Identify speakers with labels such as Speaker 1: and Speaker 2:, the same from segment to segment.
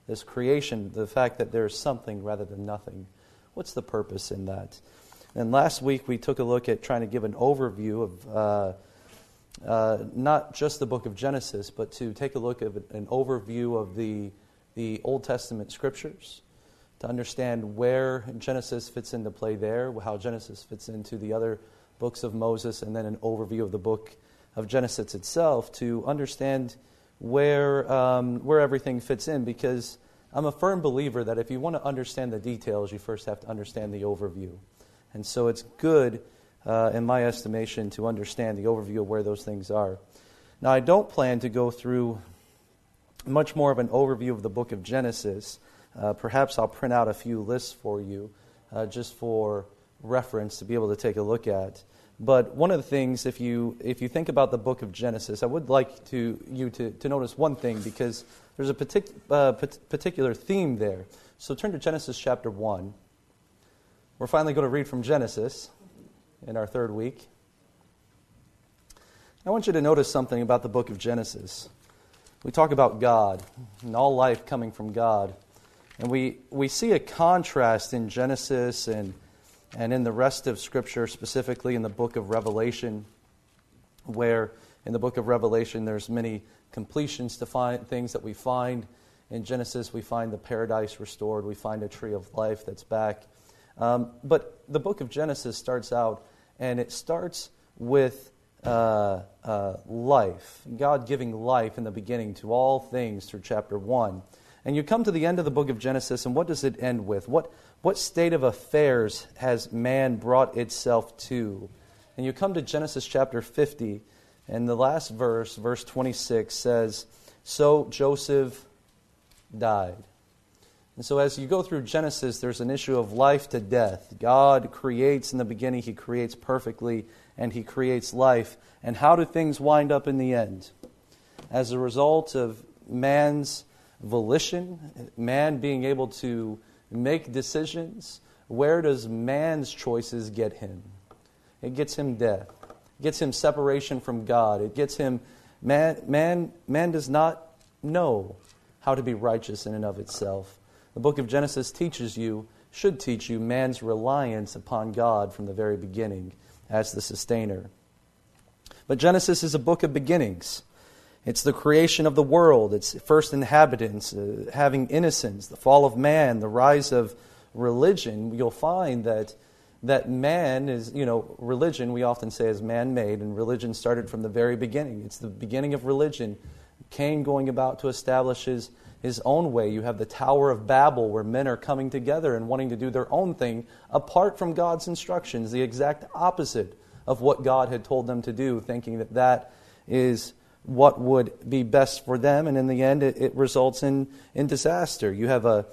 Speaker 1: this creation, the fact that there's something rather than nothing. What's the purpose in that? And last week we took a look at trying to give an overview of not just the book of Genesis, but to take a look at an overview of the Old Testament scriptures, to understand where Genesis fits into play there, how Genesis fits into the other books of Moses, and then an overview of the book of Genesis itself to understand where everything fits in, because I'm a firm believer that if you want to understand the details, you first have to understand the overview. And so it's good, in my estimation, to understand the overview of where those things are. Now, I don't plan to go through much more of an overview of the book of Genesis. Perhaps I'll print out a few lists for you, just for reference to be able to take a look at. But one of the things, if you think about the book of Genesis, I would like you to notice one thing, because there's a particular theme there. So turn to Genesis chapter 1. We're finally going to read from Genesis in our third week. I want you to notice something about the book of Genesis. We talk about God and all life coming from God. And we see a contrast in Genesis and in the rest of Scripture, specifically in the book of Revelation, where in the book of Revelation there's many completions to find things that we find. In Genesis we find the paradise restored, we find a tree of life that's back. But the book of Genesis starts out, and it starts with life. God giving life in the beginning to all things through chapter 1. And you come to the end of the book of Genesis, and what does it end with? What state of affairs has man brought itself to? And you come to Genesis chapter 50, and the last verse, verse 26, says, "So Joseph died." And so as you go through Genesis, there's an issue of life to death. God creates in the beginning, He creates perfectly, and He creates life. And how do things wind up in the end? As a result of man's volition, man being able to make decisions, where does man's choices get him? It gets him death. It gets him separation from God. It gets him, man does not know how to be righteous in and of itself. The book of Genesis should teach you man's reliance upon God from the very beginning as the sustainer. But Genesis is a book of beginnings. It's the creation of the world. It's first inhabitants, having innocence, the fall of man, the rise of religion. You'll find that man is, religion we often say is man-made, and religion started from the very beginning. It's the beginning of religion. Cain going about to establish his own way. You have the Tower of Babel, where men are coming together and wanting to do their own thing apart from God's instructions, the exact opposite of what God had told them to do, thinking that is what would be best for them, and in the end it results in disaster. You have a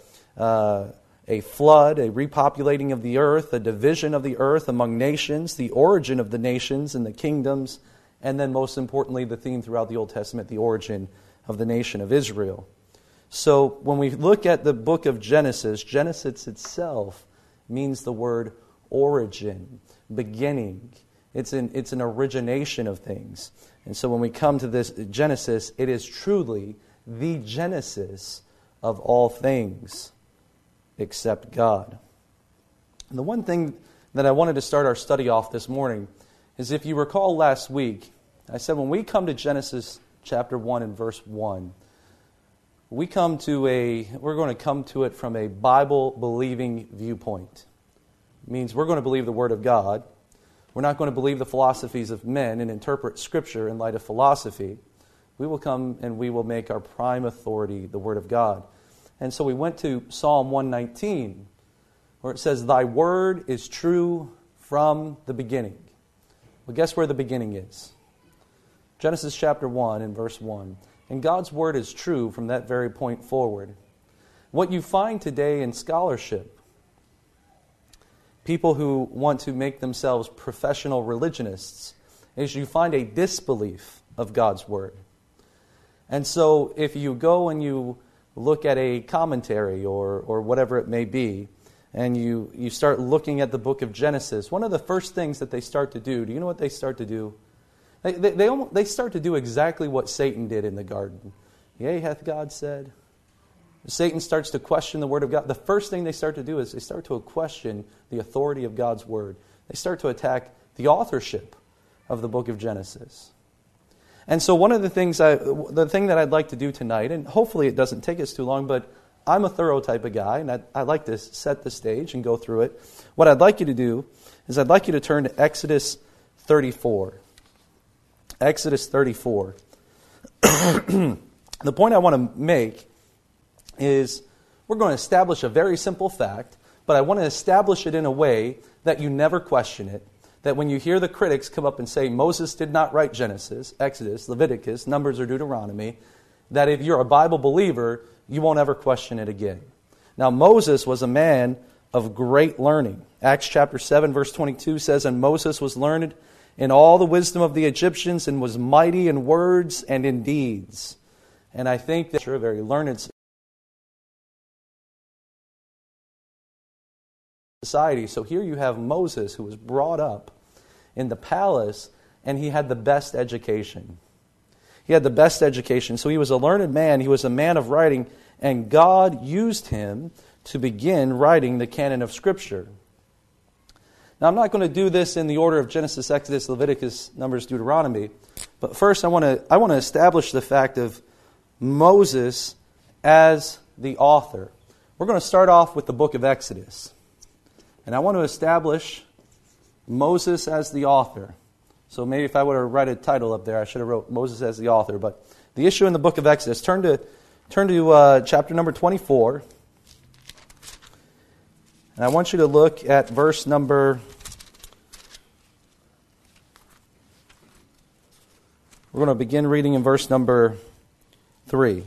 Speaker 1: flood, a repopulating of the earth, a division of the earth among nations, the origin of the nations and the kingdoms, and then most importantly, the theme throughout the Old Testament, the origin of the nation of Israel. So when we look at the book of Genesis, Genesis itself means the word origin, beginning. It's an origination of things. And so when we come to this Genesis, it is truly the genesis of all things except God. And the one thing that I wanted to start our study off this morning is, if you recall last week, I said when we come to Genesis chapter 1 and verse 1, we're going to come to it from a Bible-believing viewpoint. It means we're going to believe the Word of God. We're not going to believe the philosophies of men and interpret Scripture in light of philosophy. We will come and we will make our prime authority the Word of God. And so we went to Psalm 119, where it says, "Thy word is true from the beginning." Well, guess where the beginning is? Genesis chapter 1 and verse 1. And God's word is true from that very point forward. What you find today in scholarship, people who want to make themselves professional religionists, is you find a disbelief of God's word. And so if you go and you look at a commentary or whatever it may be, and you start looking at the book of Genesis, one of the first things that they start to do you know what they start to do? They start to do exactly what Satan did in the garden. Yea, hath God said? Satan starts to question the Word of God. The first thing they start to do is they start to question the authority of God's Word. They start to attack the authorship of the book of Genesis. And so one of the thing that I'd like to do tonight, and hopefully it doesn't take us too long, but I'm a thorough type of guy, and I like to set the stage and go through it. What I'd like you to do is I'd like you to turn to Exodus 34. Exodus 34. The point I want to make is we're going to establish a very simple fact, but I want to establish it in a way that you never question it, that when you hear the critics come up and say Moses did not write Genesis, Exodus, Leviticus, Numbers, or Deuteronomy, that if you're a Bible believer, you won't ever question it again. Now, Moses was a man of great learning. Acts chapter 7, verse 22 says, "And Moses was learned in all the wisdom of the Egyptians and was mighty in words and in deeds." And I think that you're a very learned society. So here you have Moses, who was brought up in the palace, and he had the best education. He had the best education. So he was a learned man. He was a man of writing, and God used him to begin writing the canon of Scripture. Now, I'm not going to do this in the order of Genesis, Exodus, Leviticus, Numbers, Deuteronomy, but first I want to establish the fact of Moses as the author. We're going to start off with the book of Exodus. And I want to establish Moses as the author. So maybe if I would have write a title up there, I should have wrote Moses as the author. But the issue in the book of Exodus, turn to chapter number 24. And I want you to look at verse number... We're going to begin reading in verse number 3.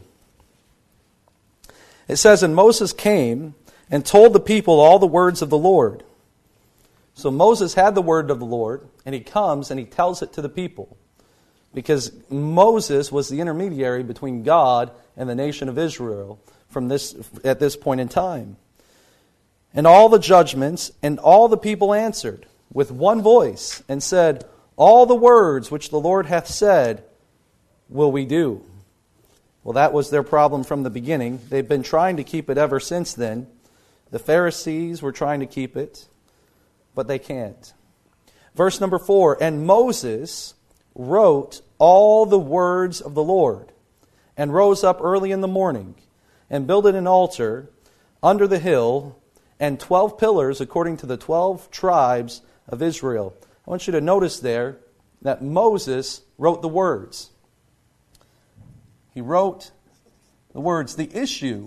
Speaker 1: It says, "And Moses came and told the people all the words of the Lord." So Moses had the word of the Lord, and he comes and he tells it to the people. Because Moses was the intermediary between God and the nation of Israel at this point in time. "And all the judgments, and all the people answered with one voice, and said, All the words which the Lord hath said will we do." Well, that was their problem from the beginning. They've been trying to keep it ever since then. The Pharisees were trying to keep it, but they can't. Verse number 4, "And Moses wrote all the words of the Lord, and rose up early in the morning, and builded an altar under the hill, and 12 pillars according to the 12 tribes of Israel." I want you to notice there that Moses wrote the words. He wrote the words. The issue,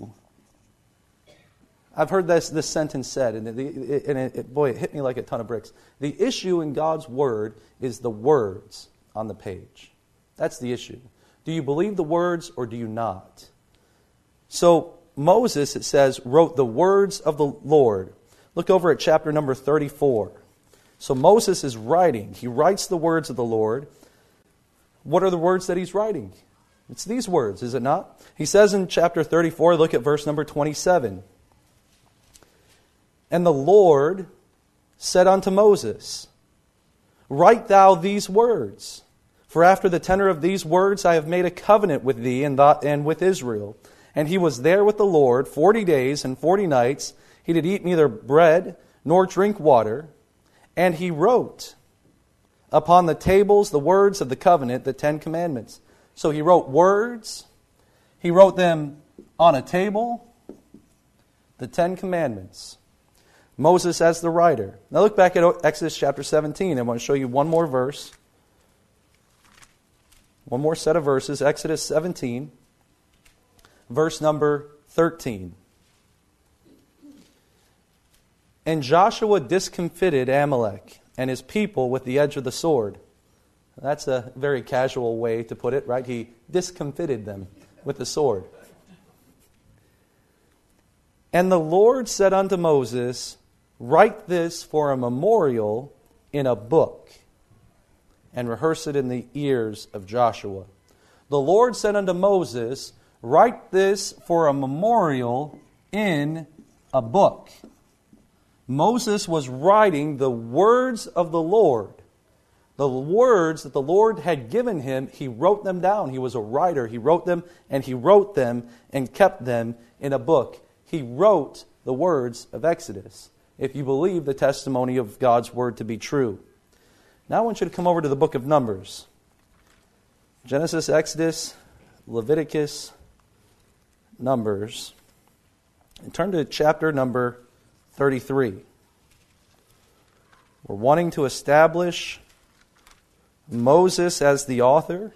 Speaker 1: I've heard this sentence said, and it hit me like a ton of bricks. The issue in God's Word is the words on the page. That's the issue. Do you believe the words or do you not? So Moses, it says, wrote the words of the Lord. Look over at chapter number 34. So Moses is writing. He writes the words of the Lord. What are the words that he's writing? It's these words, is it not? He says in chapter 34, look at verse number 27. "And the Lord said unto Moses, Write thou these words, for after the tenor of these words I have made a covenant with thee and with Israel. And he was there with the Lord 40 days and 40 nights. He did eat neither bread nor drink water. And he wrote upon the tables the words of the covenant, the 10 commandments." So he wrote words. He wrote them on a table, the 10 commandments. Moses as the writer. Now look back at Exodus chapter 17. I want to show you one more verse. One more set of verses. Exodus 17, verse number 13. "And Joshua discomfited Amalek and his people with the edge of the sword." That's a very casual way to put it, right? He discomfited them with the sword. "And the Lord said unto Moses, Write this for a memorial in a book, and rehearse it in the ears of Joshua." The Lord said unto Moses, "Write this for a memorial in a book." Moses was writing the words of the Lord The words that the Lord had given him, he wrote them down. He was a writer. He wrote them and kept them in a book. He wrote the words of Exodus, if you believe the testimony of God's word to be true. Now I want you to come over to the book of Numbers. Genesis, Exodus, Leviticus, Numbers. And turn to chapter number 33. We're wanting to establish Moses as the author.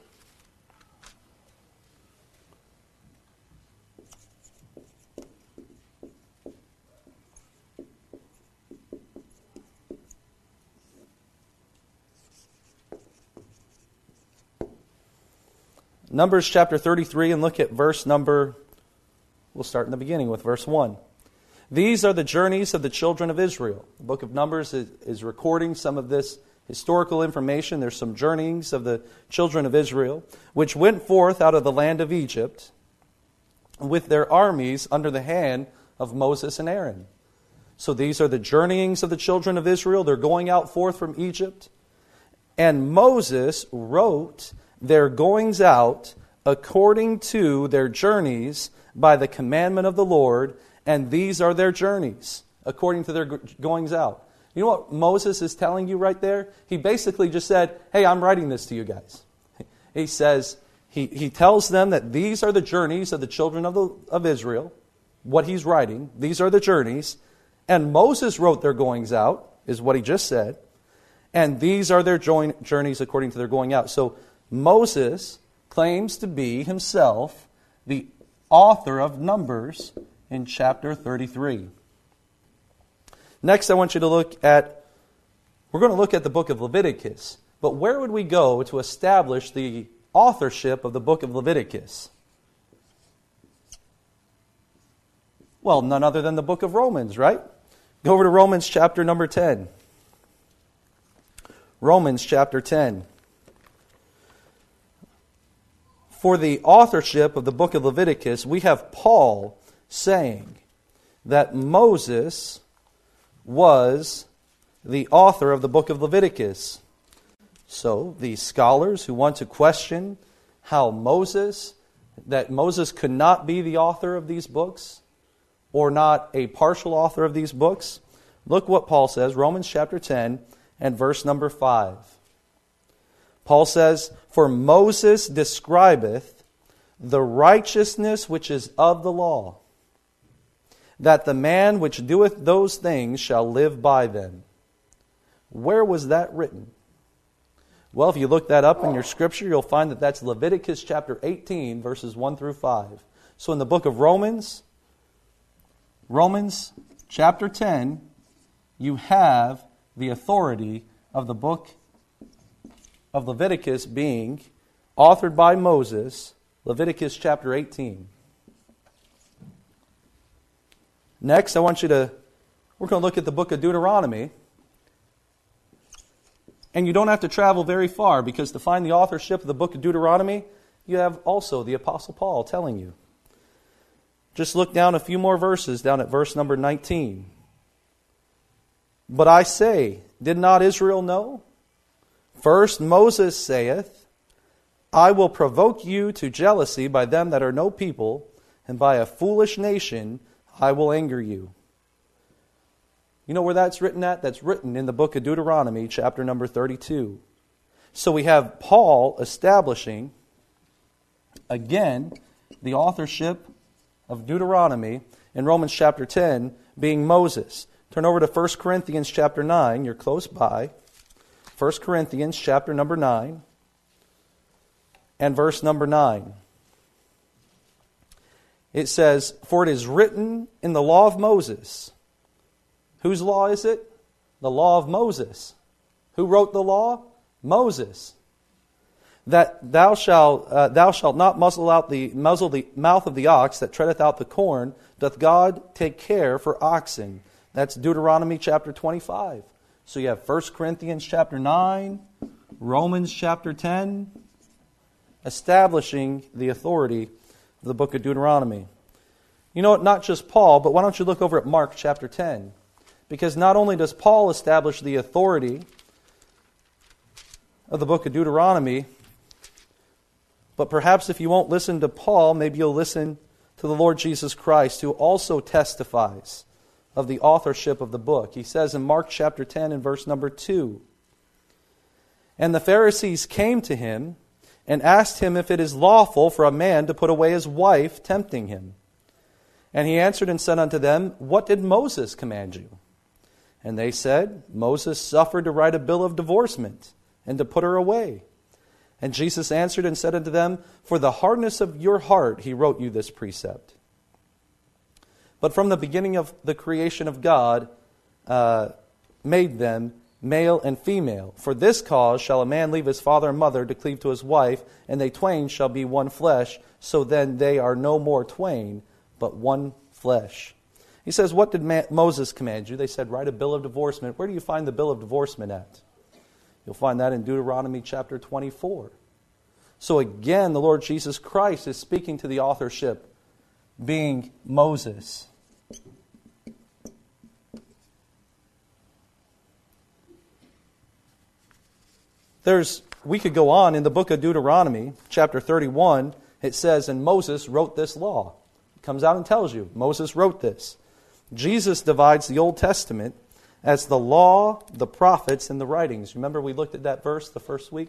Speaker 1: Numbers chapter 33, and look at verse number, we'll start in the beginning with verse 1. These are the journeys of the children of Israel. The book of Numbers is recording some of this historical information. There's some journeyings of the children of Israel, which went forth out of the land of Egypt with their armies under the hand of Moses and Aaron. So these are the journeyings of the children of Israel. They're going out forth from Egypt. And Moses wrote their goings out according to their journeys by the commandment of the Lord, and these are their journeys according to their goings out. You know what Moses is telling you right there? He basically just said, hey, I'm writing this to you guys. He says, he tells them that these are the journeys of the children of Israel, what he's writing. These are the journeys. And Moses wrote their goings out, is what he just said. And these are their journeys according to their going out. So Moses claims to be himself the author of Numbers in chapter 33. Next, I want you to we're going to look at the book of Leviticus. But where would we go to establish the authorship of the book of Leviticus? Well, none other than the book of Romans, right? Go over to Romans chapter number 10. Romans chapter 10. For the authorship of the book of Leviticus, we have Paul saying that Moses was the author of the book of Leviticus. So the scholars who want to question that Moses could not be the author of these books, or not a partial author of these books, look what Paul says, Romans chapter 10 and verse number 5. Paul says, for Moses describeth the righteousness which is of the law, that the man which doeth those things shall live by them. Where was that written? Well, if you look that up in your scripture, you'll find that that's Leviticus chapter 18, verses 1 through 5. So in the book of Romans chapter 10, you have the authority of the book of Leviticus being authored by Moses, Leviticus chapter 18. Next, we're going to look at the book of Deuteronomy. And you don't have to travel very far, because to find the authorship of the book of Deuteronomy, you have also the Apostle Paul telling you. Just look down a few more verses, down at verse number 19. But I say, did not Israel know? First Moses saith, I will provoke you to jealousy by them that are no people, and by a foolish nation I will anger you. You know where that's written at? That's written in the book of Deuteronomy, chapter number 32. So we have Paul establishing, again, the authorship of Deuteronomy in Romans chapter 10 being Moses. Turn over to 1 Corinthians chapter 9. You're close by. 1 Corinthians chapter number 9 and verse number 9. It says, for it is written in the law of Moses. Whose law is it? The law of Moses. Who wrote the law? Moses. That thou shalt not muzzle the mouth of the ox that treadeth out the corn. Doth God take care for oxen? That's Deuteronomy chapter 25. So you have 1 Corinthians chapter 9, Romans chapter 10, establishing the authority of the book of Deuteronomy. You know what? Not just Paul, but why don't you look over at Mark chapter 10? Because not only does Paul establish the authority of the book of Deuteronomy. But perhaps if you won't listen to Paul, maybe you'll listen to the Lord Jesus Christ, who also testifies of the authorship of the book. He says in Mark chapter 10 and verse number 2, "And the Pharisees came to him and asked him if it is lawful for a man to put away his wife, tempting him. And he answered and said unto them, What did Moses command you? And they said, Moses suffered to write a bill of divorcement, and to put her away. And Jesus answered and said unto them, For the hardness of your heart he wrote you this precept. But from the beginning of the creation of God made them male and female. For this cause shall a man leave his father and mother to cleave to his wife, and they twain shall be one flesh. So then they are no more twain, but one flesh." He says, "What did Moses command you?" They said, "Write a bill of divorcement." Where do you find the bill of divorcement at? You'll find that in Deuteronomy chapter 24. So again, the Lord Jesus Christ is speaking to the authorship being Moses. We could go on in the book of Deuteronomy, chapter 31, it says, "And Moses wrote this law." It comes out and tells you, Moses wrote this. Jesus divides the Old Testament as the law, the prophets, and the writings. Remember we looked at that verse the first week?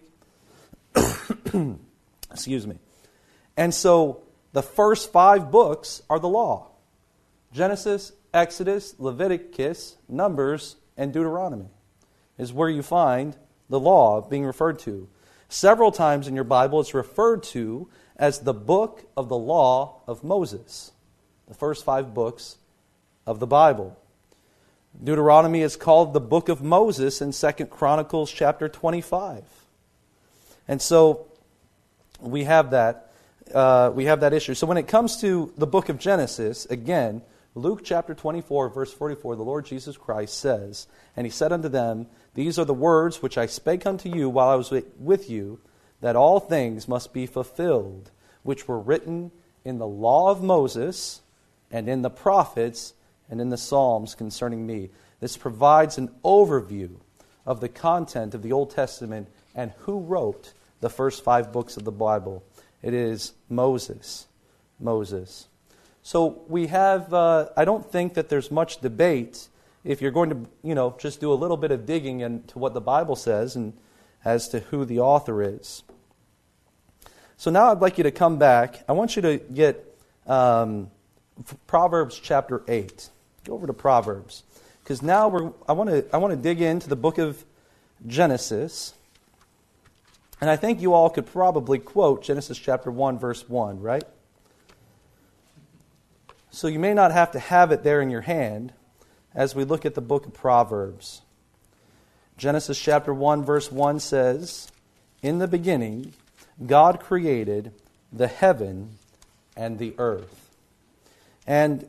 Speaker 1: Excuse me. And so the first 5 books are the law. Genesis, Exodus, Leviticus, Numbers, and Deuteronomy is where you find the law being referred to. Several times in your Bible it's referred to as the book of the law of Moses. The first 5 books of the Bible. Deuteronomy is called the book of Moses in 2 Chronicles chapter 25. And so we have that issue. So when it comes to the book of Genesis, again, Luke chapter 24, verse 44, the Lord Jesus Christ says, "And he said unto them, These are the words which I spake unto you while I was with you, that all things must be fulfilled, which were written in the law of Moses, and in the prophets, and in the Psalms concerning me." This provides an overview of the content of the Old Testament and who wrote the first 5 books of the Bible. It is Moses. Moses. So we have, I don't think that there's much debate if you're going to, just do a little bit of digging into what the Bible says and as to who the author is. So now I'd like you to come back. I want you to get Proverbs chapter 8. Go over to Proverbs, because now I want to dig into the book of Genesis, and I think you all could probably quote Genesis chapter 1, verse 1, right? So you may not have to have it there in your hand as we look at the book of Proverbs. Genesis chapter 1, verse 1 says, "In the beginning, God created the heaven and the earth." And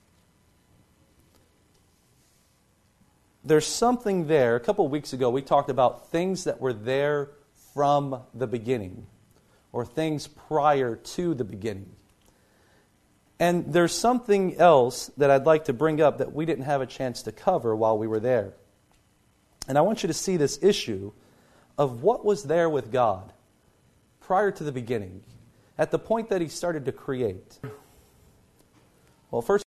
Speaker 1: there's something there. A couple of weeks ago, we talked about things that were there from the beginning, or things prior to the beginning. And there's something else that I'd like to bring up that we didn't have a chance to cover while we were there. And I want you to see this issue of what was there with God prior to the beginning, at the point that he started to create. Well, first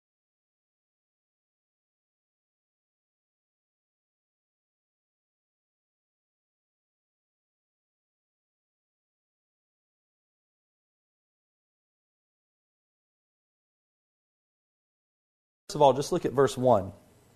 Speaker 1: of all, just look at verse 1.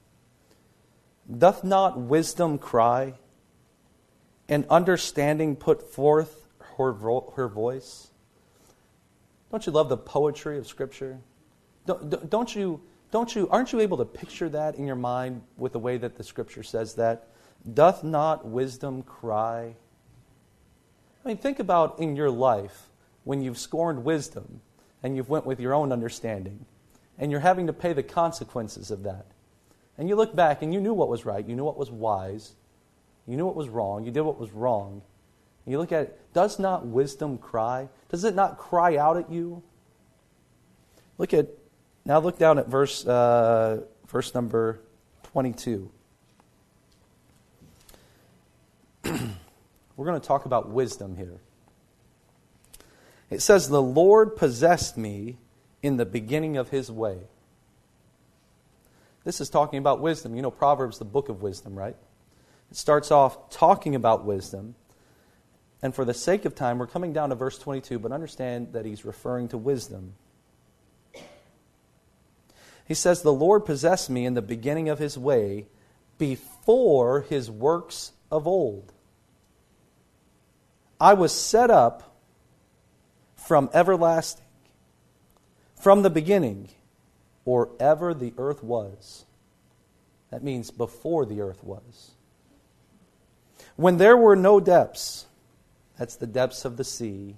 Speaker 1: "Doth not wisdom cry, and understanding put forth her voice?" Don't you love the poetry of Scripture? Aren't you able to picture that in your mind with the way that the Scripture says that? Doth not wisdom cry? I mean, think about in your life when you've scorned wisdom and you've went with your own understanding, and you're having to pay the consequences of that. And you look back and you knew what was right, you knew what was wise, you knew what was wrong, you did what was wrong. And you look at it, does not wisdom cry? Does it not cry out at you? Look down at verse number 22. We're going to talk about wisdom here. It says, the Lord possessed me in the beginning of His way. This is talking about wisdom. You know, Proverbs, the book of wisdom, right? It starts off talking about wisdom. And for the sake of time, we're coming down to verse 22, but understand that he's referring to wisdom. He says, the Lord possessed me in the beginning of His way before His works of old. I was set up from everlasting, from the beginning, or ever the earth was. That means before the earth was. When there were no depths, that's the depths of the sea,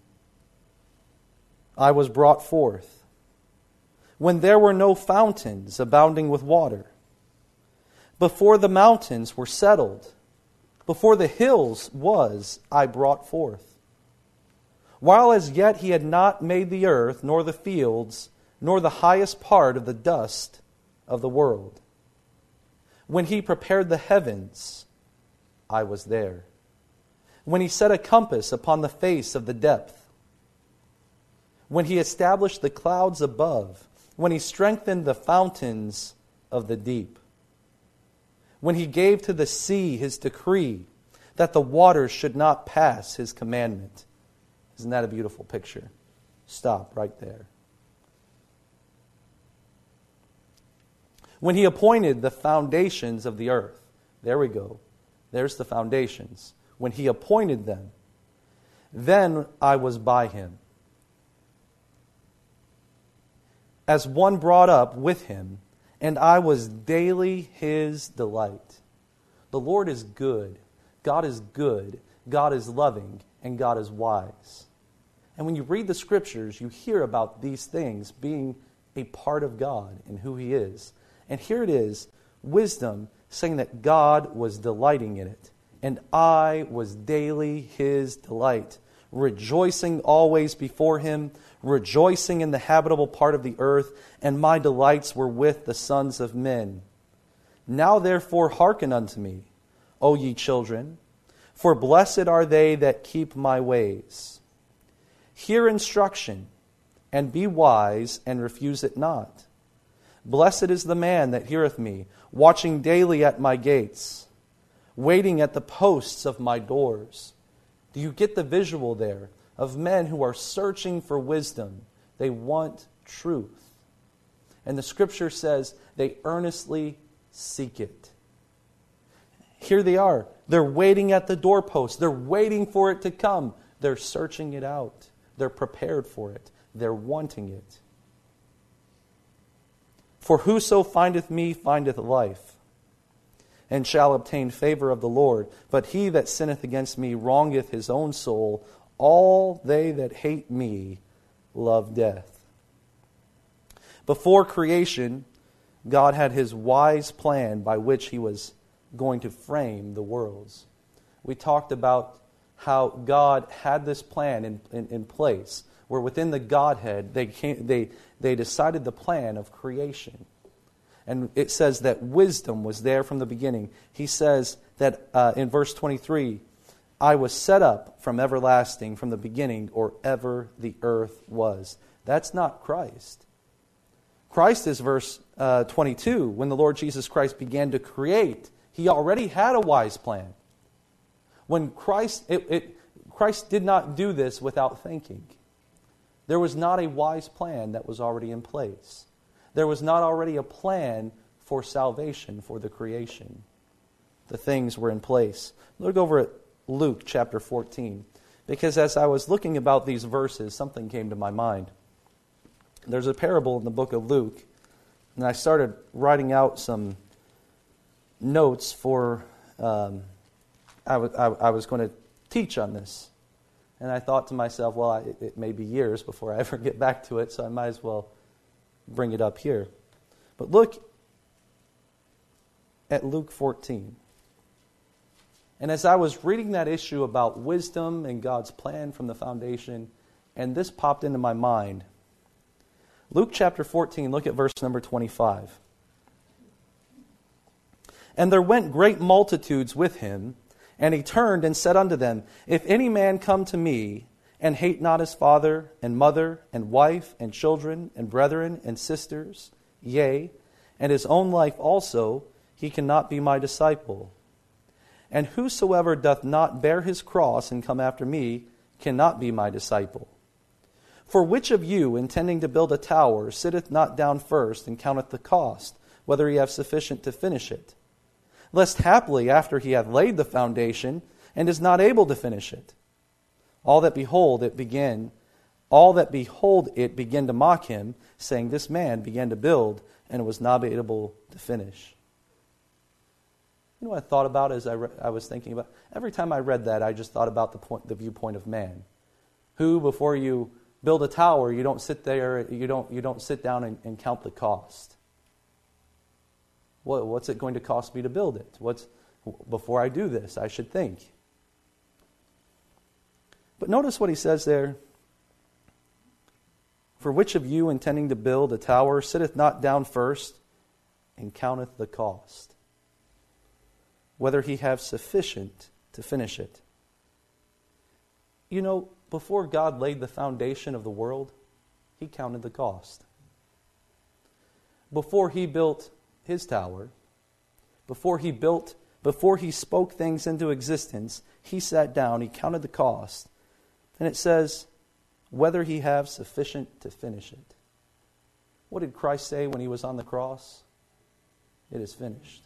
Speaker 1: I was brought forth. When there were no fountains abounding with water, before the mountains were settled, before the hills was I brought forth. While as yet He had not made the earth, nor the fields, nor the highest part of the dust of the world. When He prepared the heavens, I was there. When He set a compass upon the face of the depth. When He established the clouds above. When He strengthened the fountains of the deep. When He gave to the sea His decree, that the waters should not pass His commandment. Isn't that a beautiful picture? Stop right there. When He appointed the foundations of the earth. There we go. There's the foundations. When He appointed them, then I was by Him, as one brought up with Him, and I was daily His delight. The Lord is good. God is good. God is loving. And God is wise. And when you read the Scriptures, you hear about these things being a part of God and who He is. And here it is, wisdom, saying that God was delighting in it. And I was daily His delight, rejoicing always before Him, rejoicing in the habitable part of the earth, and my delights were with the sons of men. Now therefore hearken unto me, O ye children, for blessed are they that keep my ways. Hear instruction, and be wise, and refuse it not. Blessed is the man that heareth me, watching daily at my gates, waiting at the posts of my doors. Do you get the visual there of men who are searching for wisdom? They want truth. And the Scripture says they earnestly seek it. Here they are. They're waiting at the doorpost. They're waiting for it to come. They're searching it out. They're prepared for it. They're wanting it. For whoso findeth me findeth life, and shall obtain favor of the Lord. But he that sinneth against me wrongeth his own soul. All they that hate me love death. Before creation, God had His wise plan by which He was going to frame the worlds. We talked about how God had this plan in place, where within the Godhead they decided the plan of creation. And it says that wisdom was there from the beginning. He says that in verse 23, I was set up from everlasting, from the beginning, or ever the earth was. That's not Christ. Christ is verse 22. When the Lord Jesus Christ began to create, He already had a wise plan. When Christ did not do this without thinking. There was not a wise plan that was already in place. There was not already a plan for salvation, for the creation. The things were in place. Look over at Luke chapter 14. Because as I was looking about these verses, something came to my mind. There's a parable in the book of Luke, and I started writing out some notes for, I was going to teach on this. And I thought to myself, well, it may be years before I ever get back to it, so I might as well bring it up here. But look at Luke 14. And as I was reading that issue about wisdom and God's plan from the foundation, and this popped into my mind. Luke chapter 14, look at verse number 25. And there went great multitudes with him, And he turned and said unto them, If any man come to me, and hate not his father, and mother, and wife, and children, and brethren, and sisters, yea, and his own life also, he cannot be my disciple. And whosoever doth not bear his cross and come after me cannot be my disciple. For which of you, intending to build a tower, sitteth not down first and counteth the cost, whether he have sufficient to finish it? Lest haply, after he hath laid the foundation, and is not able to finish it, all that behold it begin to mock him, saying, This man began to build, and was not able to finish. You know what I thought about as I was thinking about? Every time I read that, I just thought about the viewpoint of man, who, before you build a tower, you don't sit there, you don't sit down and count the cost. What's it going to cost me to build it? Before I do this, I should think. But notice what he says there. For which of you, intending to build a tower, sitteth not down first and counteth the cost, whether he have sufficient to finish it? You know, before God laid the foundation of the world, he counted the cost. Before he built his tower, before he spoke things into existence, he sat down, he counted the cost. And it says, whether he have sufficient to finish it. What did Christ say when he was on the cross? It is finished.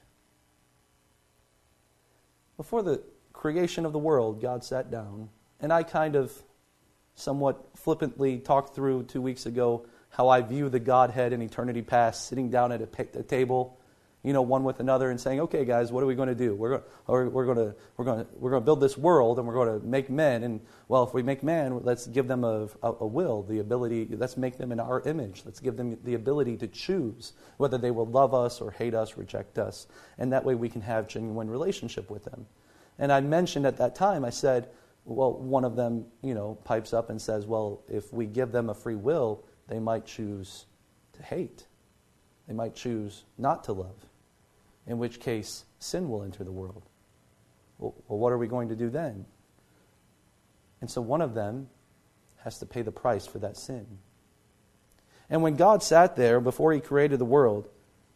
Speaker 1: Before the creation of the world, God sat down, and I kind of somewhat flippantly talked through 2 weeks ago how I view the Godhead in eternity past, sitting down at a table, one with another, and saying, "Okay, guys, what are we going to do? We're going to build this world, and we're going to make men. And well, if we make man, let's give them a will, the ability. Let's make them in our image. Let's give them the ability to choose whether they will love us or hate us, reject us, and that way we can have genuine relationship with them." And I mentioned at that time, I said, well, one of them, pipes up and says, well, if we give them a free will, they might choose to hate. They might choose not to love, in which case sin will enter the world. Well, what are we going to do then? And so one of them has to pay the price for that sin. And when God sat there before he created the world,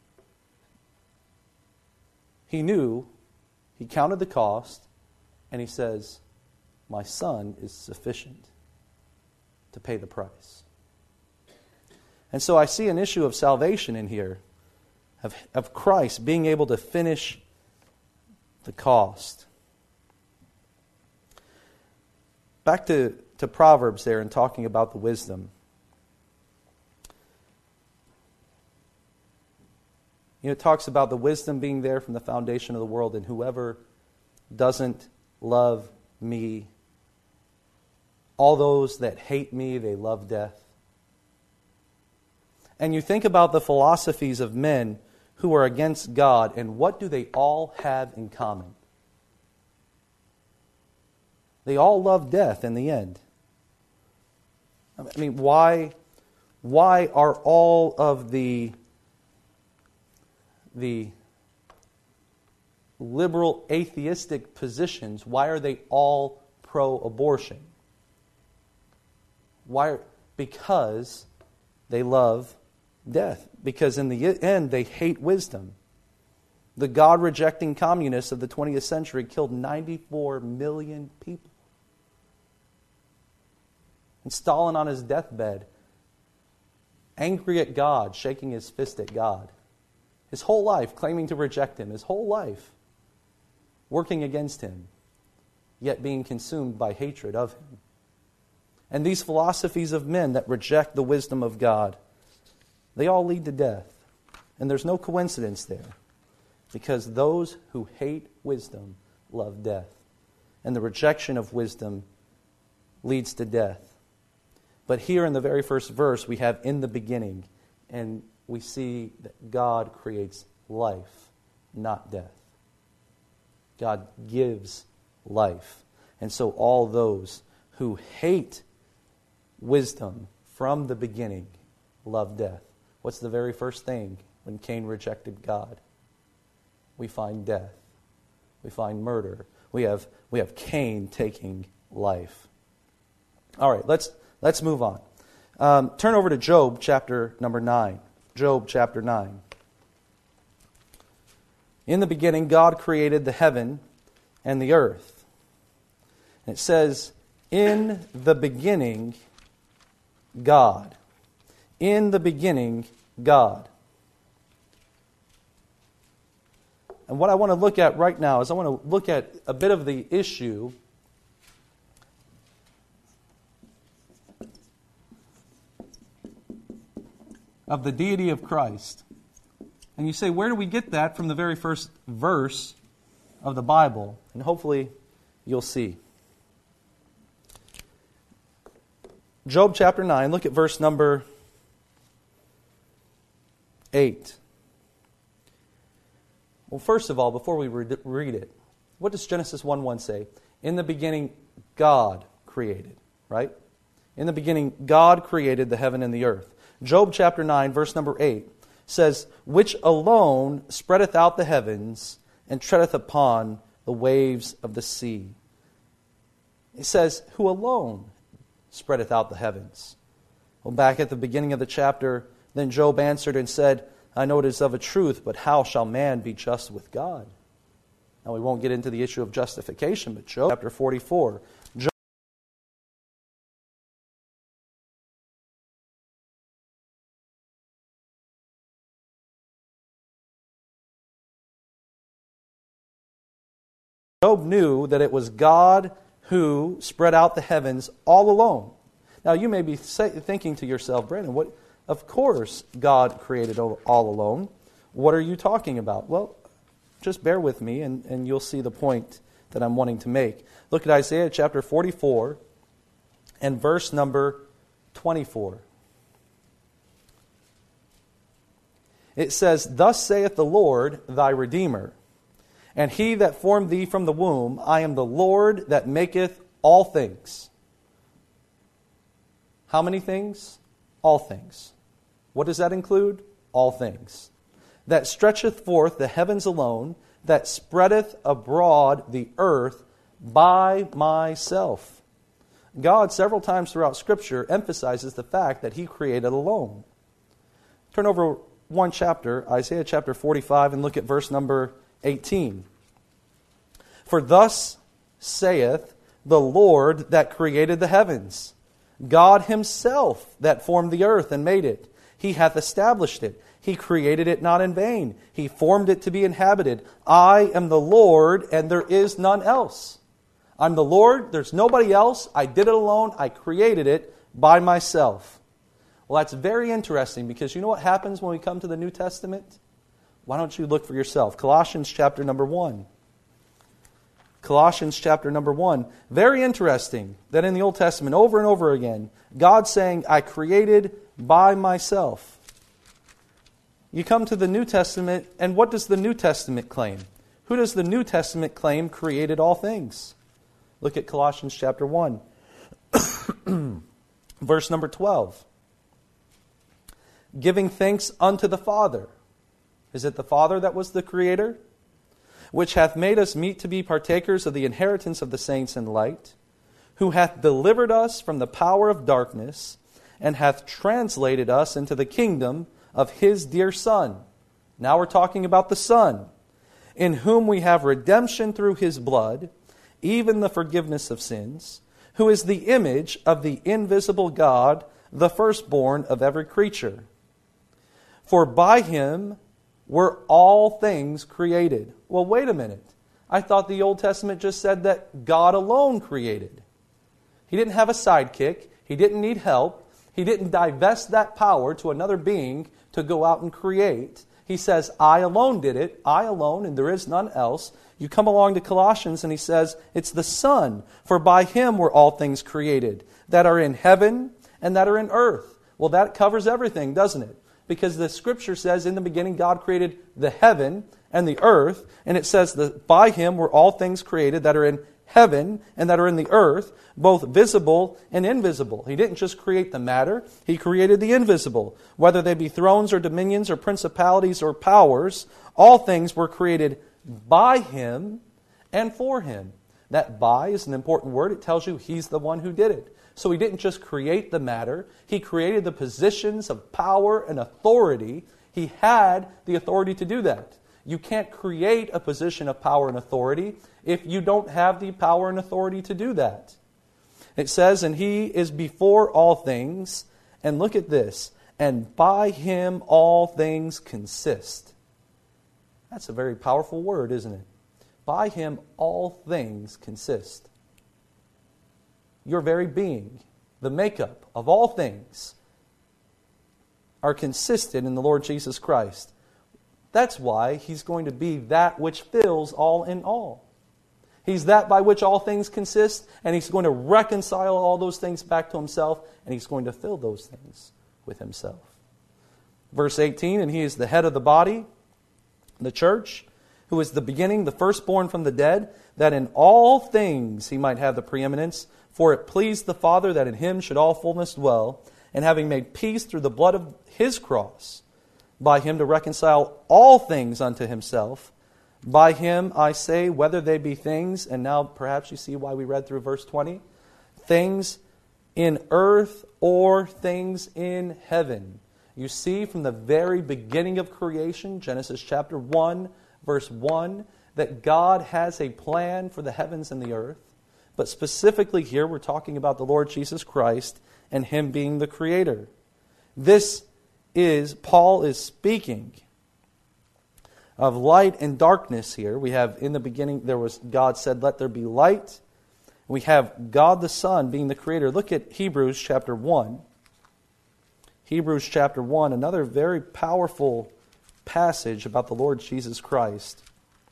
Speaker 1: he knew, he counted the cost, and he says, my son is sufficient to pay the price. And so I see an issue of salvation in here, of Christ being able to finish the cost. Back to Proverbs there and talking about the wisdom. It talks about the wisdom being there from the foundation of the world, and whoever doesn't love me, all those that hate me, they love death. And you think about the philosophies of men who are against God, and what do they all have in common? They all love death in the end. I mean, why are all of the liberal atheistic positions, why are they all pro-abortion? Why? Because they love death. Because in the end, they hate wisdom. The God-rejecting communists of the 20th century killed 94 million people. And Stalin on his deathbed, angry at God, shaking his fist at God. His whole life claiming to reject him. His whole life working against him, yet being consumed by hatred of him. And these philosophies of men that reject the wisdom of God, they all lead to death. And there's no coincidence there. Because those who hate wisdom love death. And the rejection of wisdom leads to death. But here in the very first verse, we have in the beginning. And we see that God creates life, not death. God gives life. And so all those who hate wisdom from the beginning love death. What's the very first thing when Cain rejected God? We find death. We find murder. we have Cain taking life. All right, let's move on. Turn over to Job chapter number 9. Job chapter 9. In the beginning, God created the heaven and the earth. And it says, in the beginning, God. In the beginning, God. And what I want to look at right now is I want to look at a bit of the issue of the deity of Christ. And you say, where do we get that from the very first verse of the Bible? And hopefully you'll see. Job chapter 9, look at verse number 8. Well, first of all, before we read it, what does Genesis 1:1 say? In the beginning, God created, right? In the beginning, God created the heaven and the earth. Job chapter 9, verse number 8 says, which alone spreadeth out the heavens and treadeth upon the waves of the sea. It says, who alone spreadeth out the heavens? Well, back at the beginning of the chapter, then Job answered and said, I know it is of a truth, but how shall man be just with God? Now we won't get into the issue of justification, but Job chapter 44. Job knew that it was God who spread out the heavens all alone. Now you may be thinking to yourself, Brandon, what? Of course God created all alone. What are you talking about? Well, just bear with me and you'll see the point that I'm wanting to make. Look at Isaiah chapter 44 and verse number 24. It says, thus saith the Lord thy Redeemer, and he that formed thee from the womb, I am the Lord that maketh all things. How many things? All things. What does that include? All things. That stretcheth forth the heavens alone, that spreadeth abroad the earth by myself. God, several times throughout Scripture, emphasizes the fact that He created alone. Turn over one chapter, Isaiah chapter 45, and look at verse number 18. For thus saith the Lord that created the heavens, God Himself that formed the earth and made it. He hath established it. He created it not in vain. He formed it to be inhabited. I am the Lord, and there is none else. I'm the Lord, there's nobody else. I did it alone. I created it by myself. Well, that's very interesting because you know what happens when we come to the New Testament? Why don't you look for yourself? Colossians chapter number 1. Colossians chapter number 1. Very interesting that in the Old Testament, over and over again, God's saying, I created by myself. You come to the New Testament, and what does the New Testament claim? Who does the New Testament claim created all things? Look at Colossians chapter 1. Verse number 12. Giving thanks unto the Father. Is it the Father that was the Creator? Which hath made us meet to be partakers of the inheritance of the saints in light, who hath delivered us from the power of darkness, and hath translated us into the kingdom of His dear Son. Now we're talking about the Son, in whom we have redemption through His blood, even the forgiveness of sins, who is the image of the invisible God, the firstborn of every creature. For by Him were all things created. Well, wait a minute. I thought the Old Testament just said that God alone created. He didn't have a sidekick. He didn't need help. He didn't divest that power to another being to go out and create. He says, I alone did it. I alone, and there is none else. You come along to Colossians and he says, it's the Son. For by Him were all things created, that are in heaven and that are in earth. Well, that covers everything, doesn't it? Because the Scripture says, in the beginning God created the heaven and the earth. And it says that by Him were all things created that are in heaven and that are in the earth, both visible and invisible. He didn't just create the matter. He created the invisible. Whether they be thrones or dominions or principalities or powers, all things were created by Him and for Him. That by is an important word. It tells you He's the one who did it. So He didn't just create the matter. He created the positions of power and authority. He had the authority to do that. You can't create a position of power and authority if you don't have the power and authority to do that. It says, and He is before all things. And look at this. And by Him all things consist. That's a very powerful word, isn't it? By Him all things consist. Your very being, the makeup of all things, are consistent in the Lord Jesus Christ. That's why He's going to be that which fills all in all. He's that by which all things consist, and He's going to reconcile all those things back to Himself, and He's going to fill those things with Himself. Verse 18, and He is the head of the body, the church, who is the beginning, the firstborn from the dead, that in all things He might have the preeminence. For it pleased the Father that in Him should all fullness dwell, and having made peace through the blood of His cross, by Him to reconcile all things unto Himself. By Him, I say, whether they be things, and now perhaps you see why we read through verse 20, things in earth or things in heaven. You see from the very beginning of creation, Genesis chapter 1, verse 1, that God has a plan for the heavens and the earth. But specifically here, we're talking about the Lord Jesus Christ and Him being the Creator. Paul is speaking of light and darkness here. We have in the beginning, God said, let there be light. We have God the Son being the Creator. Look at Hebrews chapter 1. Hebrews chapter 1, another very powerful passage about the Lord Jesus Christ.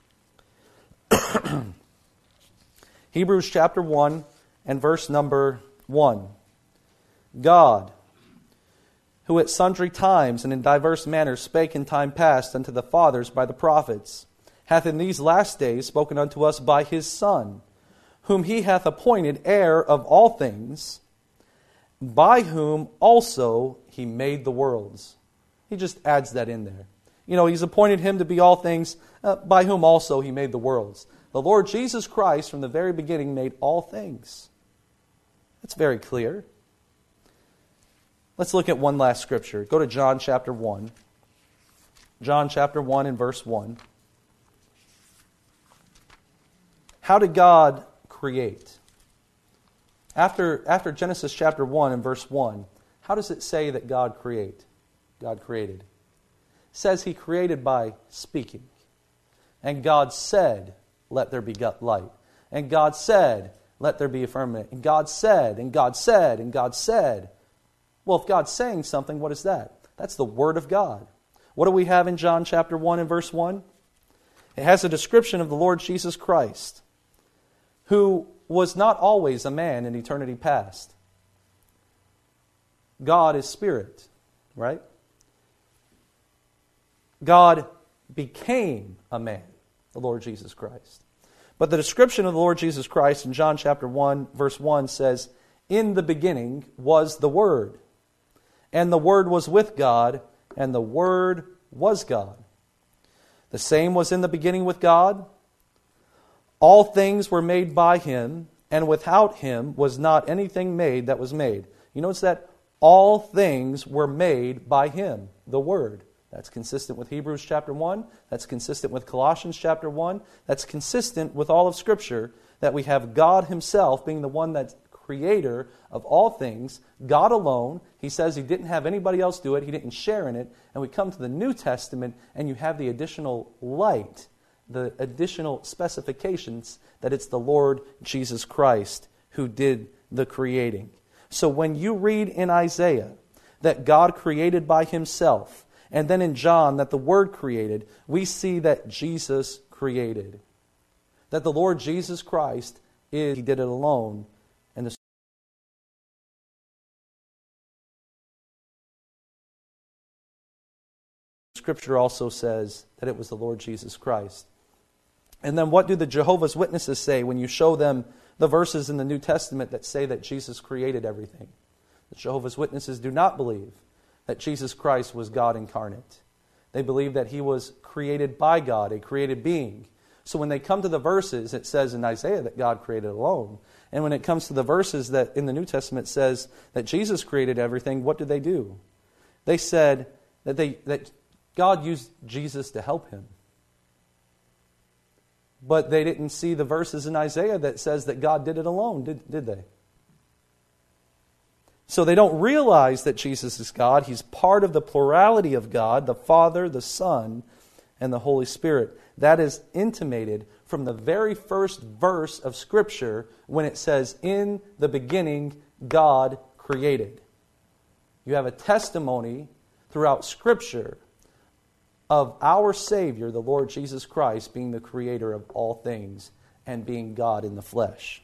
Speaker 1: Hebrews chapter 1 and verse number 1. God, who at sundry times and in diverse manners spake in time past unto the fathers by the prophets, hath in these last days spoken unto us by His Son, whom He hath appointed heir of all things, by whom also He made the worlds. He just adds that in there. He's appointed Him to be all things, by whom also He made the worlds. The Lord Jesus Christ, from the very beginning, made all things. That's very clear. Let's look at one last scripture. Go to John chapter 1. John chapter 1 and verse 1. How did God create? After Genesis chapter 1 and verse 1, how does it say that God created? It says He created by speaking. And God said, let there be light. And God said, let there be a firmament. And God said, and God said, and God said. Well, if God's saying something, what is that? That's the Word of God. What do we have in John chapter 1 and verse 1? It has a description of the Lord Jesus Christ, who was not always a man in eternity past. God is spirit, right? God became a man, the Lord Jesus Christ. But the description of the Lord Jesus Christ in John chapter 1, verse 1 says, in the beginning was the Word, and the Word was with God, and the Word was God. The same was in the beginning with God. All things were made by Him, and without Him was not anything made that was made. You notice that all things were made by Him, the Word. That's consistent with Hebrews chapter 1. That's consistent with Colossians chapter 1. That's consistent with all of Scripture, that we have God Himself being the one that's creator of all things, God alone. He says He didn't have anybody else do it. He didn't share in it. And we come to the New Testament, and you have the additional light, the additional specifications that it's the Lord Jesus Christ who did the creating. So when you read in Isaiah that God created by Himself, and then in John that the Word created, we see that Jesus created. That the Lord Jesus Christ He did it alone. And the Scripture also says that it was the Lord Jesus Christ. And then what do the Jehovah's Witnesses say when you show them the verses in the New Testament that say that Jesus created everything? The Jehovah's Witnesses do not believe that Jesus Christ was God incarnate. They believe that He was created by God, a created being. So when they come to the verses, it says in Isaiah that God created alone. And when it comes to the verses that in the New Testament says that Jesus created everything, what did they do? They said that God used Jesus to help him. But they didn't see the verses in Isaiah that says that God did it alone, did they? So they don't realize that Jesus is God. He's part of the plurality of God, the Father, the Son, and the Holy Spirit. That is intimated from the very first verse of Scripture when it says, "In the beginning, God created." You have a testimony throughout Scripture of our Savior, the Lord Jesus Christ, being the creator of all things and being God in the flesh.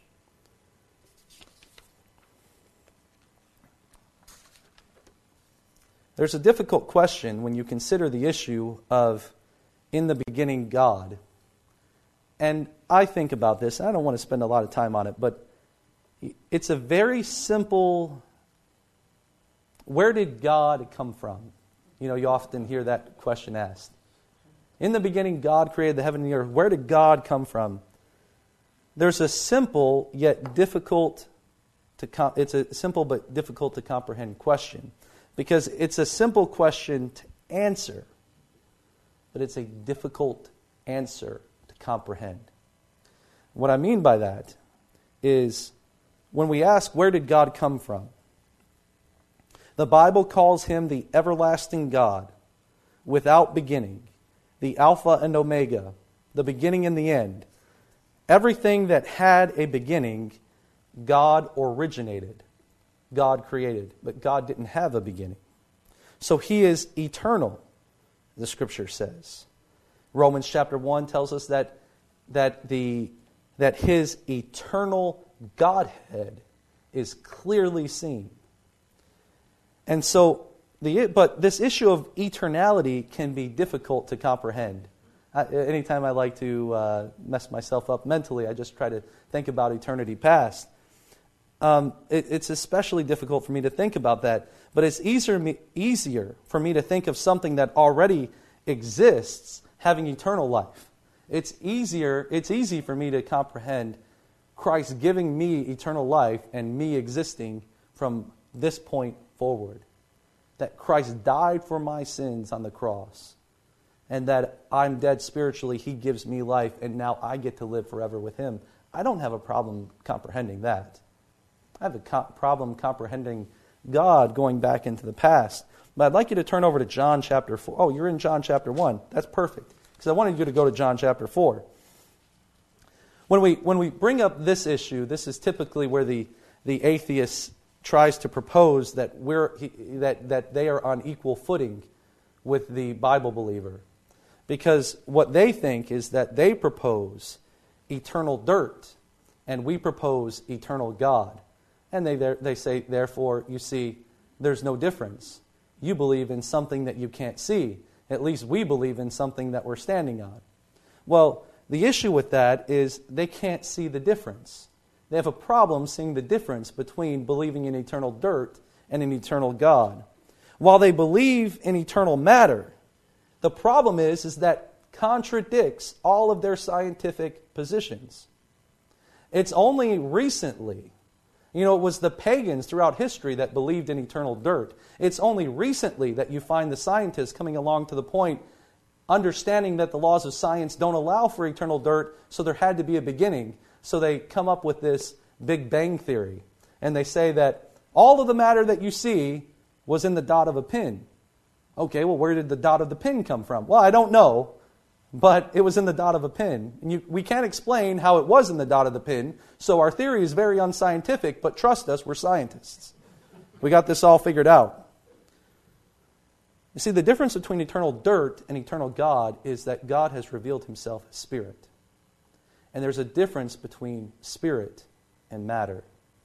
Speaker 1: There's a difficult question when you consider the issue of in the beginning God. And I think about this. I don't want to spend a lot of time on it, but it's a very simple, where did God come from? You know, you often hear that question asked. In the beginning, God created the heaven and the earth. Where did God come from? There's a simple yet difficult it's a simple but difficult to comprehend question. Because it's a simple question to answer, but it's a difficult answer to comprehend. What I mean by that is when we ask, where did God come from? The Bible calls him the everlasting God, without beginning, the Alpha and Omega, the beginning and the end. Everything that had a beginning, God originated. God created, but God didn't have a beginning. So he is eternal, the Scripture says. Romans chapter 1 tells us that his eternal Godhead is clearly seen. And so, but this issue of eternality can be difficult to comprehend. Anytime I like to mess myself up mentally, I just try to think about eternity past. It's especially difficult for me to think about that. But it's easier for me to think of something that already exists having eternal life. It's easy for me to comprehend Christ giving me eternal life and me existing from this point forward. That Christ died for my sins on the cross. And that I'm dead spiritually, he gives me life, and now I get to live forever with him. I don't have a problem comprehending that. I have a problem comprehending God going back into the past. But I'd like you to turn over to John chapter 4. Oh, you're in John chapter 1. That's perfect. Because I wanted you to go to John chapter 4. When we bring up this issue, this is typically where the atheist tries to propose that that they are on equal footing with the Bible believer. Because what they think is that they propose eternal dirt, and we propose eternal God. And they say, therefore, you see, there's no difference. You believe in something that you can't see. At least we believe in something that we're standing on. Well, the issue with that is they can't see the difference. They have a problem seeing the difference between believing in eternal dirt and an eternal God. While they believe in eternal matter, the problem is that contradicts all of their scientific positions. It's only recently, it was the pagans throughout history that believed in eternal dirt. It's only recently that you find the scientists coming along to the point, understanding that the laws of science don't allow for eternal dirt, so there had to be a beginning. So they come up with this Big Bang theory. And they say that all of the matter that you see was in the dot of a pin. Okay, well, where did the dot of the pin come from? Well, I don't know, but it was in the dot of a pin. And we can't explain how it was in the dot of the pin, so our theory is very unscientific, but trust us, we're scientists. We got this all figured out. You see, the difference between eternal dirt and eternal God is that God has revealed himself as spirit. And there's a difference between spirit and matter.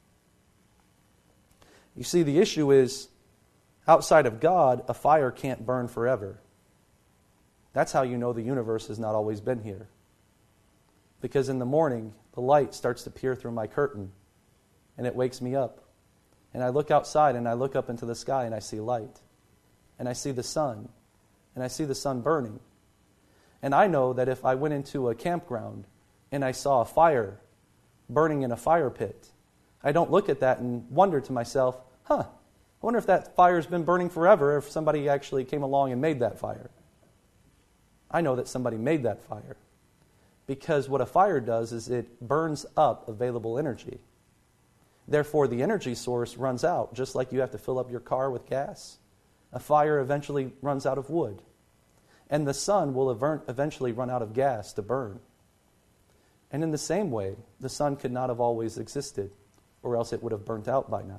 Speaker 1: You see, the issue is, outside of God, a fire can't burn forever. That's how you know the universe has not always been here. Because in the morning, the light starts to peer through my curtain, and it wakes me up. And I look outside, and I look up into the sky, and I see light. And I see the sun, and I see the sun burning. And I know that if I went into a campground and I saw a fire burning in a fire pit, I don't look at that and wonder to myself, I wonder if that fire's been burning forever, or if somebody actually came along and made that fire. I know that somebody made that fire. Because what a fire does is it burns up available energy. Therefore, the energy source runs out, just like you have to fill up your car with gas. A fire eventually runs out of wood. And the sun will eventually run out of gas to burn. And in the same way, the sun could not have always existed, or else it would have burnt out by now.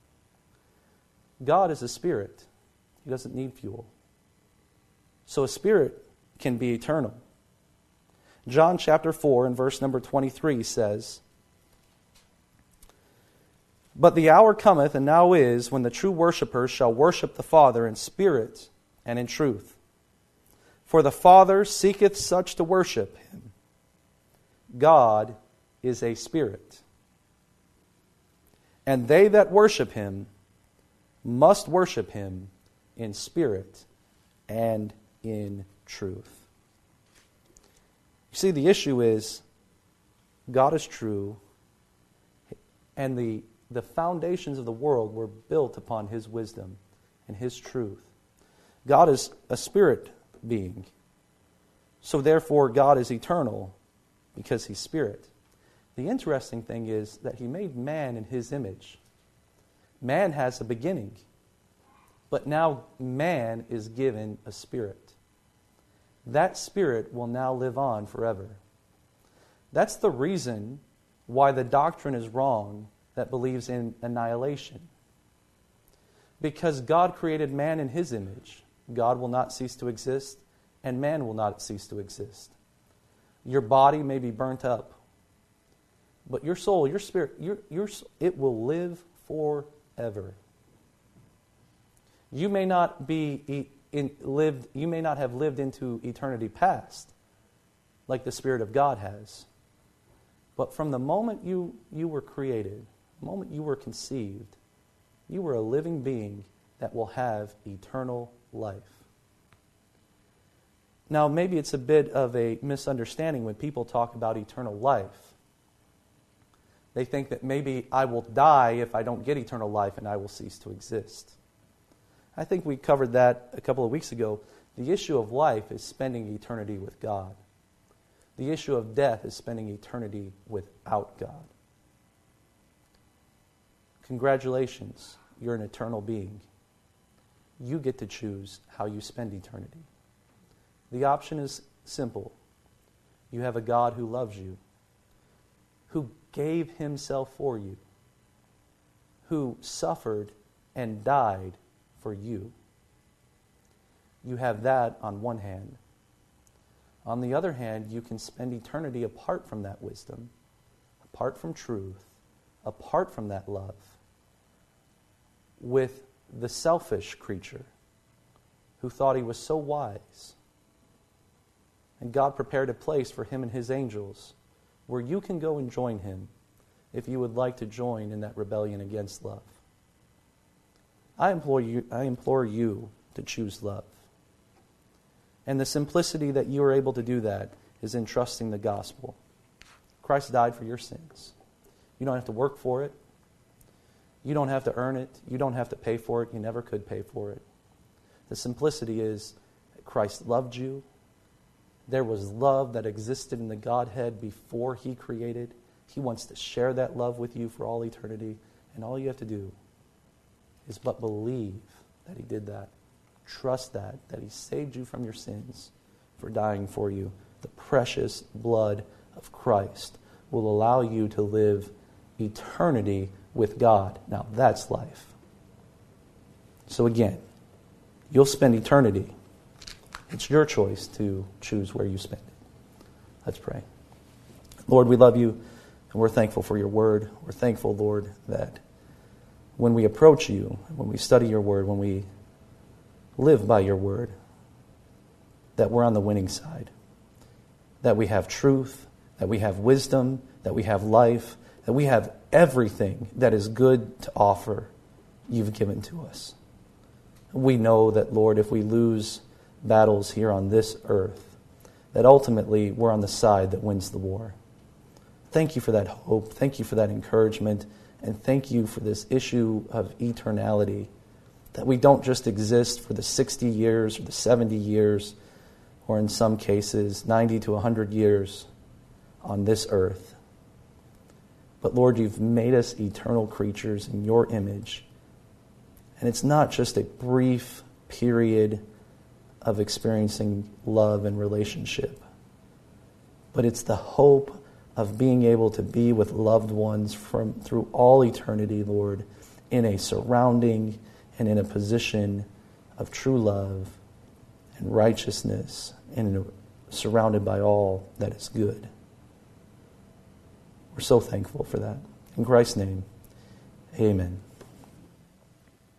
Speaker 1: God is a spirit. He doesn't need fuel. So a spirit can be eternal. John chapter 4 and verse number 23 says, "But the hour cometh, and now is, when the true worshipers shall worship the Father in spirit and in truth. For the Father seeketh such to worship him. God is a spirit. And they that worship him must worship him in spirit and in truth." You see, the issue is, God is true, and the foundations of the world were built upon his wisdom and his truth. God is a spirit being. So therefore, God is eternal because he's spirit. The interesting thing is that he made man in his image. Man has a beginning, but now man is given a spirit. That spirit will now live on forever. That's the reason why the doctrine is wrong that believes in annihilation. Because God created man in his image. God will not cease to exist, and man will not cease to exist. Your body may be burnt up, but your soul, your spirit, it will live forever. You may not have lived into eternity past, like the Spirit of God has. But from the moment you were created, the moment you were conceived, you were a living being that will have eternal life. Now, maybe it's a bit of a misunderstanding when people talk about eternal life. They think that maybe I will die if I don't get eternal life and I will cease to exist. I think we covered that a couple of weeks ago. The issue of life is spending eternity with God. The issue of death is spending eternity without God. Congratulations, you're an eternal being. You get to choose how you spend eternity. The option is simple. You have a God who loves you, who gave himself for you, who suffered and died for you. You have that on one hand. On the other hand, you can spend eternity apart from that wisdom, apart from truth, apart from that love, with the selfish creature who thought he was so wise. And God prepared a place for him and his angels where you can go and join him if you would like to join in that rebellion against love. I implore you to choose love. And the simplicity that you are able to do that is in trusting the gospel. Christ died for your sins. You don't have to work for it. You don't have to earn it. You don't have to pay for it. You never could pay for it. The simplicity is that Christ loved you. There was love that existed in the Godhead before he created. He wants to share that love with you for all eternity. And all you have to do is but believe that he did that. Trust that he saved you from your sins for dying for you. The precious blood of Christ will allow you to live eternity with God. Now that's life. So again, you'll spend eternity. It's your choice to choose where you spend it. Let's pray. Lord, we love you and we're thankful for your word. We're thankful, Lord, that when we approach you, when we study your word, when we live by your word, that we're on the winning side. That we have truth, that we have wisdom, that we have life, that we have everything that is good to offer you've given to us. We know that, Lord, if we lose battles here on this earth, that ultimately we're on the side that wins the war. Thank you for that hope. Thank you for that encouragement. And thank you for this issue of eternality, that we don't just exist for the 60 years or the 70 years, or in some cases 90 to 100 years on this earth. But Lord, you've made us eternal creatures in your image. And it's not just a brief period of experiencing love and relationship, but it's the hope of being able to be with loved ones through all eternity, Lord, in a surrounding and in a position of true love and righteousness and surrounded by all that is good. We're so thankful for that. In Christ's name, amen.